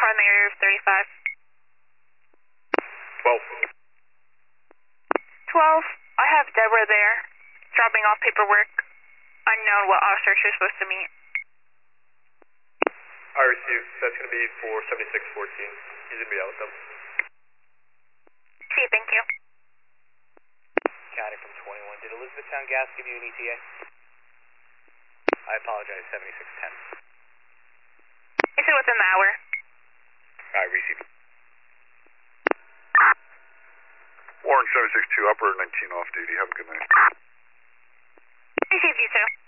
primary of 35. 12. 12, I have Deborah there, dropping off paperwork. Unknown what officer she's supposed to meet. I received. That's going to be for 7614. He's going to be out with them. See, thank you. County from 21. Did Elizabethtown Gas give you an ETA? I apologize, 7610. Is it within the hour? I received. Warren 762, operator 19 off duty. Have a good night. Received you too.